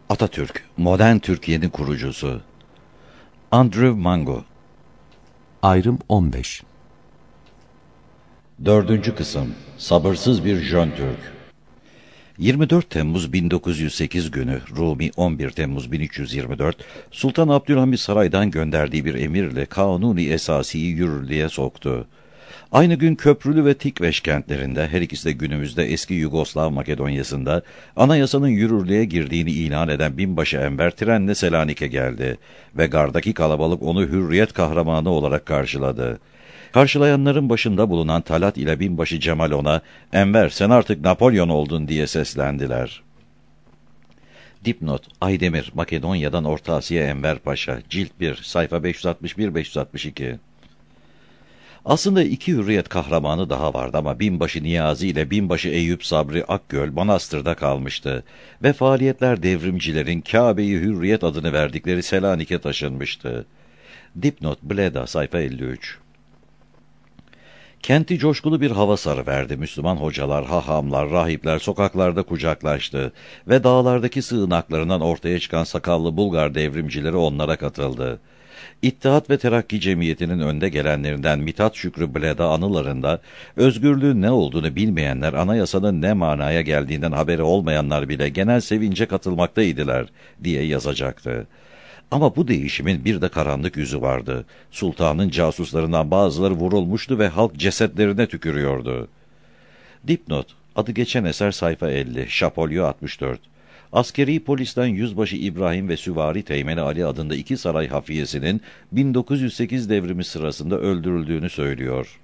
Atatürk, modern Türkiye'nin kurucusu. Andrew Mango. Ayrım 15. 4. kısım. Sabırsız bir Jön Türk. 24 Temmuz 1908 günü Rumi 11 Temmuz 1324 Sultan Abdülhamit saraydan gönderdiği bir emirle Kanuni Esasi'yi yürürlüğe soktu. Aynı gün Köprülü ve Tikveş kentlerinde, her ikisi de günümüzde eski Yugoslav Makedonya'sında, anayasanın yürürlüğe girdiğini ilan eden binbaşı Enver trenle Selanik'e geldi ve gardaki kalabalık onu hürriyet kahramanı olarak karşıladı. Karşılayanların başında bulunan Talat ile binbaşı Cemal ona, "Enver, sen artık Napolyon oldun," diye seslendiler. Dipnot: Aydemir, Makedonya'dan Orta Asya Enver Paşa, Cilt 1, sayfa 561-562. Aslında iki hürriyet kahramanı daha vardı ama binbaşı Niyazi ile binbaşı Eyüp Sabri Akgöl Manastır'da kalmıştı ve faaliyetler devrimcilerin Kabe'yi Hürriyet adını verdikleri Selanik'e taşınmıştı. Dipnot: Bleda, sayfa 53. Kenti coşkulu bir hava sarıverdi. Müslüman hocalar, hahamlar, rahipler sokaklarda kucaklaştı ve dağlardaki sığınaklarından ortaya çıkan sakallı Bulgar devrimcileri onlara katıldı. İttihat ve Terakki Cemiyeti'nin önde gelenlerinden Mithat Şükrü Bleda anılarında, özgürlüğün ne olduğunu bilmeyenler, anayasanın ne manaya geldiğinden haberi olmayanlar bile genel sevince katılmaktaydılar diye yazacaktı. Ama bu değişimin bir de karanlık yüzü vardı. Sultanın casuslarından bazıları vurulmuştu ve halk cesetlerine tükürüyordu. Dipnot: adı geçen eser sayfa 50, Şapolyo 64. Askeri polisten Yüzbaşı İbrahim ve Süvari Teğmeni Ali adında iki saray hafiyesinin 1908 devrimi sırasında öldürüldüğünü söylüyor.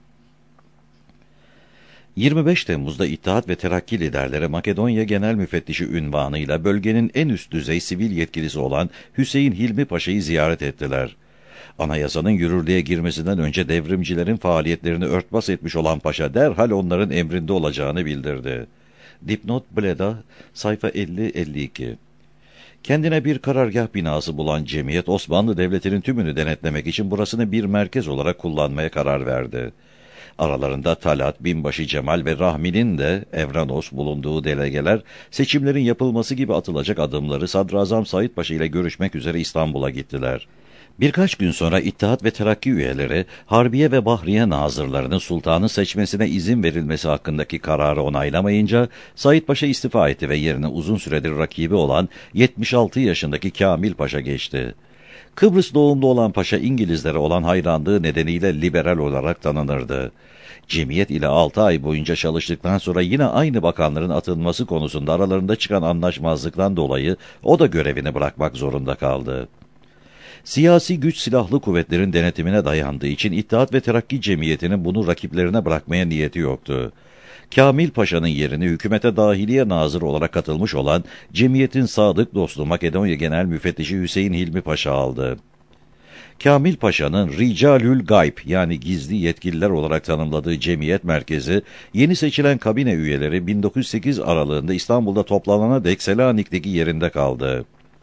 25 Temmuz'da İttihat ve Terakki liderleri Makedonya Genel Müfettişi ünvanıyla bölgenin en üst düzey sivil yetkilisi olan Hüseyin Hilmi Paşa'yı ziyaret ettiler. Anayasanın yürürlüğe girmesinden önce devrimcilerin faaliyetlerini örtbas etmiş olan Paşa derhal onların emrinde olacağını bildirdi. Dipnot: Bleda, sayfa 50-52. Kendine bir karargah binası bulan cemiyet, Osmanlı Devleti'nin tümünü denetlemek için burasını bir merkez olarak kullanmaya karar verdi. Aralarında Talat, binbaşı Cemal ve Rahmi'nin de Evranos bulunduğu delegeler, seçimlerin yapılması gibi atılacak adımları Sadrazam Said Paşa ile görüşmek üzere İstanbul'a gittiler. Birkaç gün sonra İttihat ve Terakki üyeleri, Harbiye ve Bahriye nazırlarının sultanı seçmesine izin verilmesi hakkındaki kararı onaylamayınca, Said Paşa istifa etti ve yerine uzun süredir rakibi olan 76 yaşındaki Kamil Paşa geçti. Kıbrıs doğumlu olan Paşa, İngilizlere olan hayranlığı nedeniyle liberal olarak tanınırdı. Cemiyet ile 6 ay boyunca çalıştıktan sonra yine aynı bakanların atılması konusunda aralarında çıkan anlaşmazlıktan dolayı o da görevini bırakmak zorunda kaldı. Siyasi güç silahlı kuvvetlerin denetimine dayandığı için İttihat ve Terakki Cemiyeti'nin bunu rakiplerine bırakmaya niyeti yoktu. Kamil Paşa'nın yerini hükümete dahiliye nazır olarak katılmış olan cemiyetin sadık dostu Makedonya Genel Müfettişi Hüseyin Hilmi Paşa aldı. Kamil Paşa'nın Ricalül Gayb yani gizli yetkililer olarak tanımladığı cemiyet merkezi, yeni seçilen kabine üyeleri 1908 aralığında İstanbul'da toplanana dek Selanik'teki yerinde kaldı.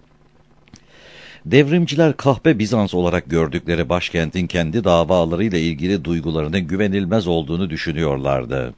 Devrimciler kahpe Bizans olarak gördükleri başkentin kendi davalarıyla ilgili duygularının güvenilmez olduğunu düşünüyorlardı.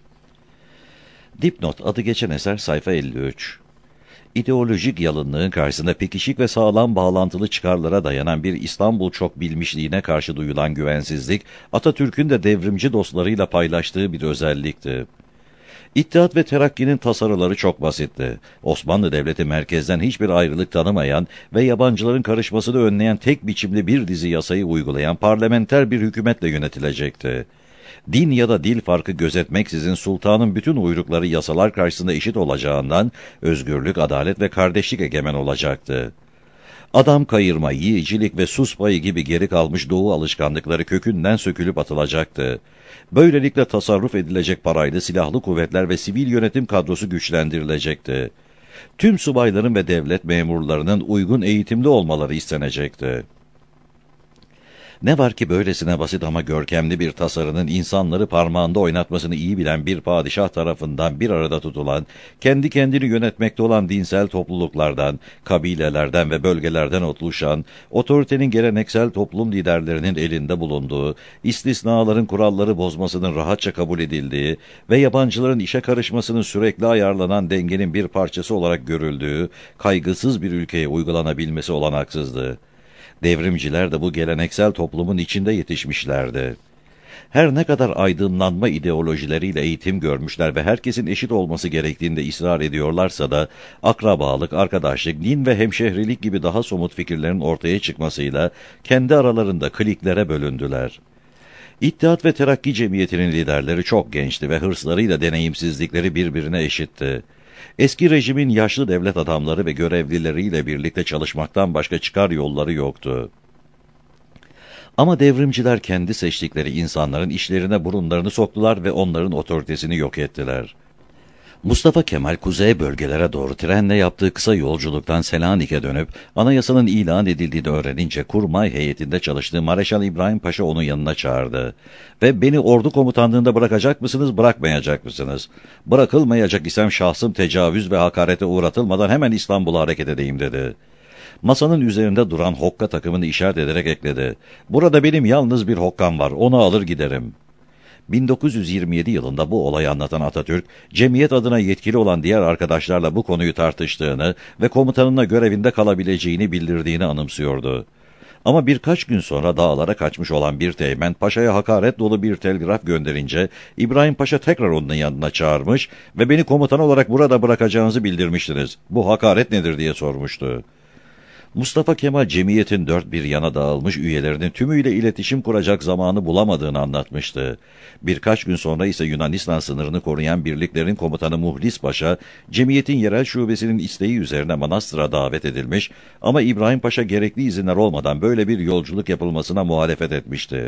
Dipnot: adı geçen eser sayfa 53. İdeolojik yalınlığın karşısında pekişik ve sağlam bağlantılı çıkarlara dayanan bir İstanbul çok bilmişliğine karşı duyulan güvensizlik, Atatürk'ün de devrimci dostlarıyla paylaştığı bir özellikti. İttihat ve Terakki'nin tasarıları çok basitti. Osmanlı Devleti merkezden hiçbir ayrılık tanımayan ve yabancıların karışmasını önleyen tek biçimli bir dizi yasayı uygulayan parlamenter bir hükümetle yönetilecekti. Din ya da dil farkı gözetmeksizin sultanın bütün uyrukları yasalar karşısında eşit olacağından özgürlük, adalet ve kardeşlik egemen olacaktı. Adam kayırma, yiyicilik ve sus payı gibi geri kalmış doğu alışkanlıkları kökünden sökülüp atılacaktı. Böylelikle tasarruf edilecek parayla silahlı kuvvetler ve sivil yönetim kadrosu güçlendirilecekti. Tüm subayların ve devlet memurlarının uygun eğitimli olmaları istenecekti. Ne var ki böylesine basit ama görkemli bir tasarının insanları parmağında oynatmasını iyi bilen bir padişah tarafından bir arada tutulan, kendi kendini yönetmekte olan dinsel topluluklardan, kabilelerden ve bölgelerden oluşan, otoritenin geleneksel toplum liderlerinin elinde bulunduğu, istisnaların kuralları bozmasının rahatça kabul edildiği ve yabancıların işe karışmasının sürekli ayarlanan dengenin bir parçası olarak görüldüğü, kaygısız bir ülkeye uygulanabilmesi olanaksızdı. Devrimciler de bu geleneksel toplumun içinde yetişmişlerdi. Her ne kadar aydınlanma ideolojileriyle eğitim görmüşler ve herkesin eşit olması gerektiğinde ısrar ediyorlarsa da, akrabalık, arkadaşlık, din ve hemşehrilik gibi daha somut fikirlerin ortaya çıkmasıyla kendi aralarında kliklere bölündüler. İttihat ve Terakki Cemiyeti'nin liderleri çok gençti ve hırslarıyla deneyimsizlikleri birbirine eşitti. Eski rejimin yaşlı devlet adamları ve görevlileriyle birlikte çalışmaktan başka çıkar yolları yoktu. Ama devrimciler kendi seçtikleri insanların işlerine burunlarını soktular ve onların otoritesini yok ettiler. Mustafa Kemal kuzey bölgelere doğru trenle yaptığı kısa yolculuktan Selanik'e dönüp anayasanın ilan edildiğini öğrenince kurmay heyetinde çalıştığı Mareşal İbrahim Paşa onu yanına çağırdı. Ve beni ordu komutanlığında bırakacak mısınız, bırakmayacak mısınız? Bırakılmayacak isem şahsım tecavüz ve hakarete uğratılmadan hemen İstanbul'a hareket edeyim dedi. Masanın üzerinde duran hokka takımını işaret ederek ekledi. Burada benim yalnız bir hokkam var, onu alır giderim. 1927 yılında bu olayı anlatan Atatürk, cemiyet adına yetkili olan diğer arkadaşlarla bu konuyu tartıştığını ve komutanına görevinde kalabileceğini bildirdiğini anımsıyordu. Ama birkaç gün sonra dağlara kaçmış olan bir teğmen paşaya hakaret dolu bir telgraf gönderince İbrahim Paşa tekrar onun yanına çağırmış ve beni komutan olarak burada bırakacağınızı bildirmiştiniz. Bu hakaret nedir diye sormuştu. Mustafa Kemal cemiyetin dört bir yana dağılmış üyelerinin tümüyle iletişim kuracak zamanı bulamadığını anlatmıştı. Birkaç gün sonra ise Yunanistan sınırını koruyan birliklerin komutanı Muhlis Paşa, cemiyetin yerel şubesinin isteği üzerine Manastır'a davet edilmiş ama İbrahim Paşa gerekli izinler olmadan böyle bir yolculuk yapılmasına muhalefet etmişti.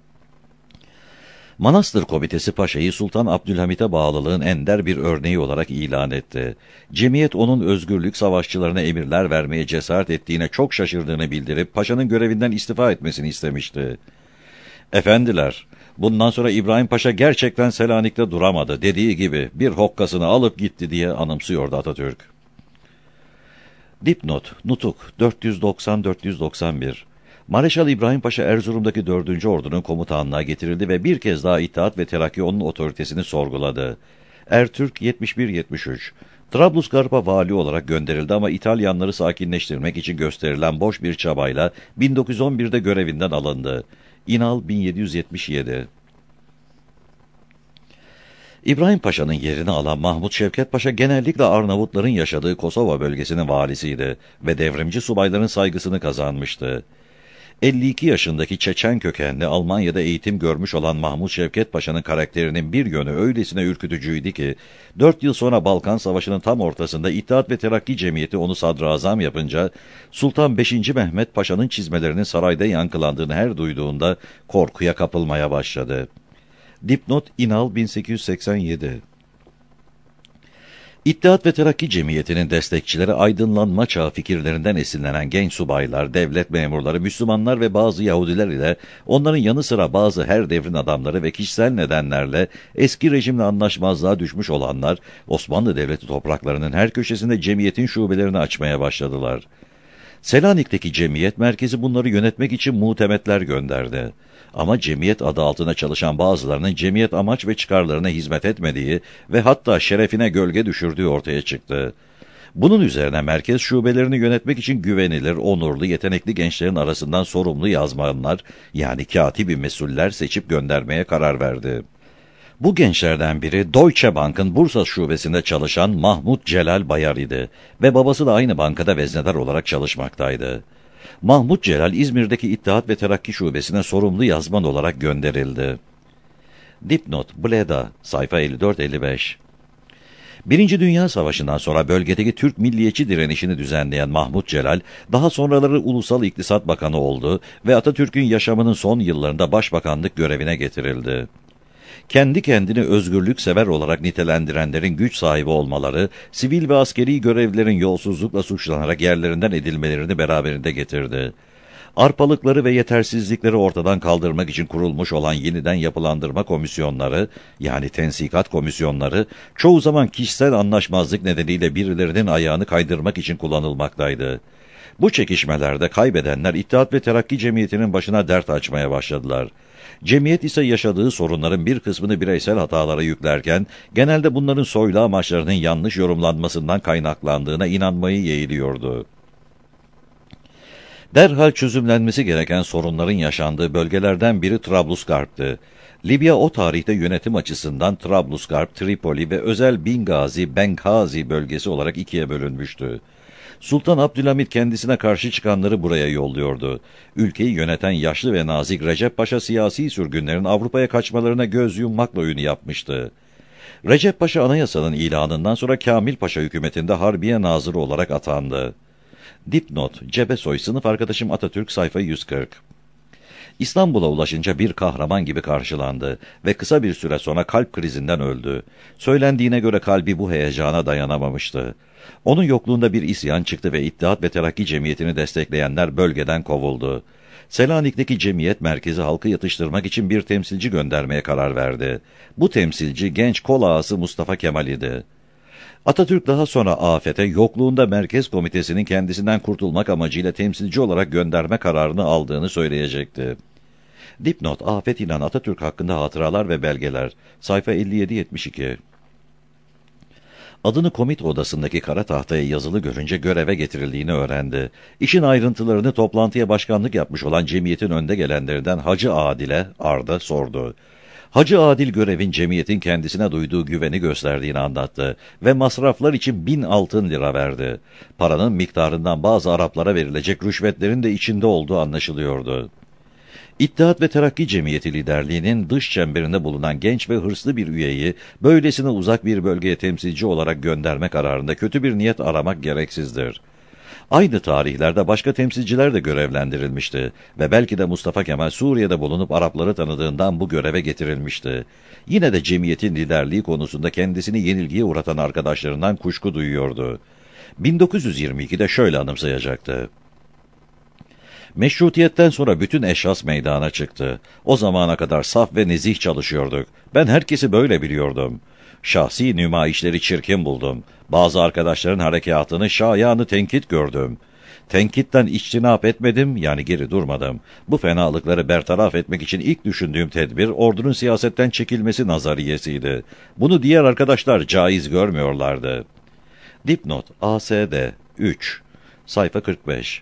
Manastır Komitesi Paşa'yı Sultan Abdülhamit'e bağlılığın ender bir örneği olarak ilan etti. Cemiyet onun özgürlük savaşçılarına emirler vermeye cesaret ettiğine çok şaşırdığını bildirip Paşa'nın görevinden istifa etmesini istemişti. "Efendiler, bundan sonra İbrahim Paşa gerçekten Selanik'te duramadı, dediği gibi bir hokkasını alıp gitti" diye anımsıyordu Atatürk. Dipnot, Nutuk 490-491 Mareşal İbrahim Paşa Erzurum'daki 4. Ordu'nun komutanlığa getirildi ve bir kez daha İttihat ve Terakki onun otoritesini sorguladı. Ertürk 71-73 Trablusgarp'a vali olarak gönderildi ama İtalyanları sakinleştirmek için gösterilen boş bir çabayla 1911'de görevinden alındı. İnal 1777 İbrahim Paşa'nın yerini alan Mahmut Şevket Paşa genellikle Arnavutların yaşadığı Kosova bölgesinin valisiydi ve devrimci subayların saygısını kazanmıştı. 52 yaşındaki Çeçen kökenli Almanya'da eğitim görmüş olan Mahmut Şevket Paşa'nın karakterinin bir yönü öylesine ürkütücüydü ki, 4 yıl sonra Balkan Savaşı'nın tam ortasında İttihat ve Terakki Cemiyeti onu sadrazam yapınca, Sultan 5. Mehmet Paşa'nın çizmelerinin sarayda yankılandığını her duyduğunda korkuya kapılmaya başladı. Dipnot İnal 1887 İttihat ve Terakki Cemiyeti'nin destekçileri aydınlanma çağı fikirlerinden esinlenen genç subaylar, devlet memurları, Müslümanlar ve bazı Yahudiler ile onların yanı sıra bazı her devrin adamları ve kişisel nedenlerle eski rejimle anlaşmazlığa düşmüş olanlar, Osmanlı Devleti topraklarının her köşesinde cemiyetin şubelerini açmaya başladılar. Selanik'teki cemiyet merkezi bunları yönetmek için muhtemetler gönderdi. Ama cemiyet adı altına çalışan bazılarının cemiyet amaç ve çıkarlarına hizmet etmediği ve hatta şerefine gölge düşürdüğü ortaya çıktı. Bunun üzerine merkez şubelerini yönetmek için güvenilir, onurlu, yetenekli gençlerin arasından sorumlu yazmanlar, yani katibi mesuller seçip göndermeye karar verdi. Bu gençlerden biri Deutsche Bank'ın Bursa şubesinde çalışan Mahmut Celal Bayar idi ve babası da aynı bankada veznedar olarak çalışmaktaydı. Mahmut Celal İzmir'deki İttihat ve Terakki şubesine sorumlu yazman olarak gönderildi. Dipnot Bleda sayfa 54-55 Birinci Dünya Savaşı'ndan sonra bölgedeki Türk milliyetçi direnişini düzenleyen Mahmut Celal, daha sonraları Ulusal İktisat Bakanı oldu ve Atatürk'ün yaşamının son yıllarında başbakanlık görevine getirildi. Kendi kendini özgürlük sever olarak nitelendirenlerin güç sahibi olmaları, sivil ve askeri görevlilerin yolsuzlukla suçlanarak yerlerinden edilmelerini beraberinde getirdi. Arpalıkları ve yetersizlikleri ortadan kaldırmak için kurulmuş olan yeniden yapılandırma komisyonları, yani tensikat komisyonları, çoğu zaman kişisel anlaşmazlık nedeniyle birilerinin ayağını kaydırmak için kullanılmaktaydı. Bu çekişmelerde kaybedenler İttihat ve Terakki Cemiyeti'nin başına dert açmaya başladılar. Cemiyet ise yaşadığı sorunların bir kısmını bireysel hatalara yüklerken, genelde bunların soylu amaçlarının yanlış yorumlanmasından kaynaklandığına inanmayı yeğliyordu. Derhal çözümlenmesi gereken sorunların yaşandığı bölgelerden biri Trablusgarp'tı. Libya o tarihte yönetim açısından Trablusgarp, Tripoli ve özel Benghazi bölgesi olarak ikiye bölünmüştü. Sultan Abdülhamit kendisine karşı çıkanları buraya yolluyordu. Ülkeyi yöneten yaşlı ve nazik Recep Paşa siyasi sürgünlerin Avrupa'ya kaçmalarına göz yummakla ünlü yapmıştı. Recep Paşa anayasanın ilanından sonra Kamil Paşa hükümetinde Harbiye Nazırı olarak atandı. Dipnot, Cebesoy, sınıf arkadaşım Atatürk, sayfa 140. İstanbul'a ulaşınca bir kahraman gibi karşılandı ve kısa bir süre sonra kalp krizinden öldü. Söylendiğine göre kalbi bu heyecana dayanamamıştı. Onun yokluğunda bir isyan çıktı ve İttihat ve Terakki Cemiyeti'ni destekleyenler bölgeden kovuldu. Selanik'teki cemiyet merkezi halkı yatıştırmak için bir temsilci göndermeye karar verdi. Bu temsilci genç kol ağası Mustafa Kemal idi. Atatürk daha sonra afete, yokluğunda Merkez Komitesi'nin kendisinden kurtulmak amacıyla temsilci olarak gönderme kararını aldığını söyleyecekti. Dipnot, Afet İnan Atatürk hakkında hatıralar ve belgeler, sayfa 57-72. Adını komite odasındaki kara tahtaya yazılı görünce göreve getirildiğini öğrendi. İşin ayrıntılarını toplantıya başkanlık yapmış olan cemiyetin önde gelenlerinden Hacı Adil'e Arda sordu. Hacı Adil görevin cemiyetin kendisine duyduğu güveni gösterdiğini anlattı ve masraflar için 1000 altın lira verdi. Paranın miktarından bazı Araplara verilecek rüşvetlerin de içinde olduğu anlaşılıyordu. İttihat ve Terakki Cemiyeti liderliğinin dış çemberinde bulunan genç ve hırslı bir üyeyi böylesine uzak bir bölgeye temsilci olarak gönderme kararında kötü bir niyet aramak gereksizdir. Aynı tarihlerde başka temsilciler de görevlendirilmişti ve belki de Mustafa Kemal Suriye'de bulunup Arapları tanıdığından bu göreve getirilmişti. Yine de cemiyetin liderliği konusunda kendisini yenilgiye uğratan arkadaşlarından kuşku duyuyordu. 1922'de şöyle anımsayacaktı. Meşrutiyetten sonra bütün eşhas meydana çıktı. O zamana kadar saf ve nezih çalışıyorduk. Ben herkesi böyle biliyordum. Şahsi nümayişleri çirkin buldum. Bazı arkadaşların harekatını şayanı tenkit gördüm. Tenkitten içtinap etmedim, yani geri durmadım. Bu fenalıkları bertaraf etmek için ilk düşündüğüm tedbir, ordunun siyasetten çekilmesi nazariyesiydi. Bunu diğer arkadaşlar caiz görmüyorlardı. Dipnot, ASD 3, sayfa 45.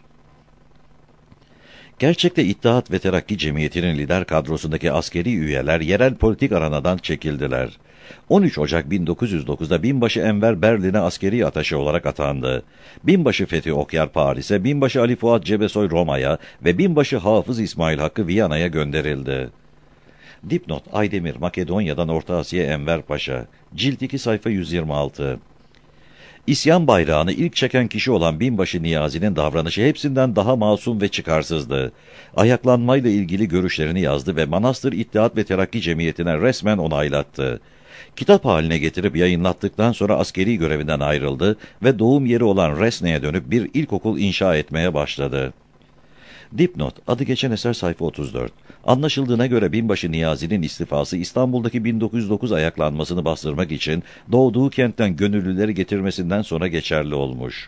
Gerçekte İttihat ve Terakki Cemiyeti'nin lider kadrosundaki askeri üyeler yerel politik aranadan çekildiler. 13 Ocak 1909'da Binbaşı Enver Berlin'e askeri ataşe olarak atandı. Binbaşı Fethi Okyar Paris'e, Binbaşı Ali Fuat Cebesoy Roma'ya ve Binbaşı Hafız İsmail Hakkı Viyana'ya gönderildi. Dipnot, Aydemir, Makedonya'dan Orta Asya Enver Paşa, Cilt 2, sayfa 126. İsyan bayrağını ilk çeken kişi olan Binbaşı Niyazi'nin davranışı hepsinden daha masum ve çıkarsızdı. Ayaklanmayla ilgili görüşlerini yazdı ve Manastır İttihat ve Terakki Cemiyeti'ne resmen onaylattı. Kitap haline getirip yayınlattıktan sonra askeri görevinden ayrıldı ve doğum yeri olan Resne'ye dönüp bir ilkokul inşa etmeye başladı. Dipnot, adı geçen eser sayfa 34. Anlaşıldığına göre Binbaşı Niyazi'nin istifası İstanbul'daki 1909 ayaklanmasını bastırmak için doğduğu kentten gönüllüleri getirmesinden sonra geçerli olmuş.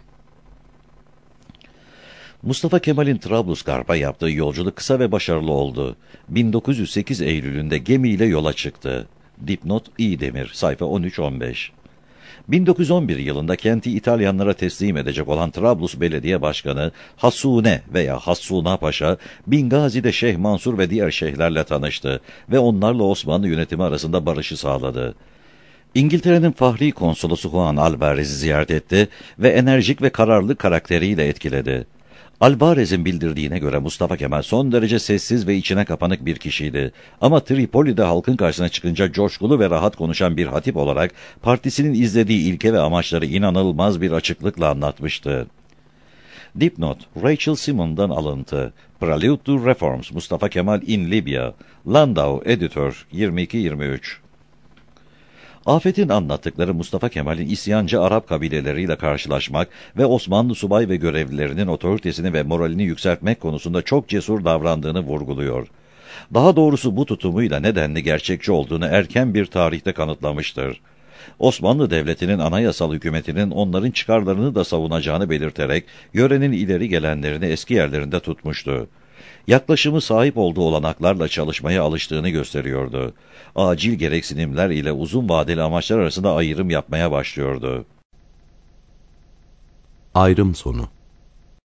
Mustafa Kemal'in Trablusgarp'a yaptığı yolculuk kısa ve başarılı oldu. 1908 Eylül'ünde gemiyle yola çıktı. Dipnot, İdemir, sayfa 13-15. 1911 yılında kenti İtalyanlara teslim edecek olan Trablus Belediye Başkanı Hasune veya Hassuna Paşa, Bingazi'de Şeyh Mansur ve diğer şeyhlerle tanıştı ve onlarla Osmanlı yönetimi arasında barışı sağladı. İngiltere'nin Fahri Konsolosu Juan Alvarez'i ziyaret etti ve enerjik ve kararlı karakteriyle etkiledi. Alvarez'in bildirdiğine göre Mustafa Kemal son derece sessiz ve içine kapanık bir kişiydi. Ama Tripoli'de halkın karşısına çıkınca coşkulu ve rahat konuşan bir hatip olarak partisinin izlediği ilke ve amaçları inanılmaz bir açıklıkla anlatmıştı. Dipnot, Rachel Simon'dan alıntı. Prelude to Reforms, Mustafa Kemal in Libya. Landau, Editör, 22-23. Afet'in anlattıkları Mustafa Kemal'in isyancı Arap kabileleriyle karşılaşmak ve Osmanlı subay ve görevlilerinin otoritesini ve moralini yükseltmek konusunda çok cesur davrandığını vurguluyor. Daha doğrusu bu tutumuyla nedenli gerçekçi olduğunu erken bir tarihte kanıtlamıştır. Osmanlı Devleti'nin anayasal hükümetinin onların çıkarlarını da savunacağını belirterek yörenin ileri gelenlerini eski yerlerinde tutmuştu. Yaklaşımı sahip olduğu olanaklarla çalışmaya alıştığını gösteriyordu. Acil gereksinimler ile uzun vadeli amaçlar arasında ayrım yapmaya başlıyordu. Ayrım sonu.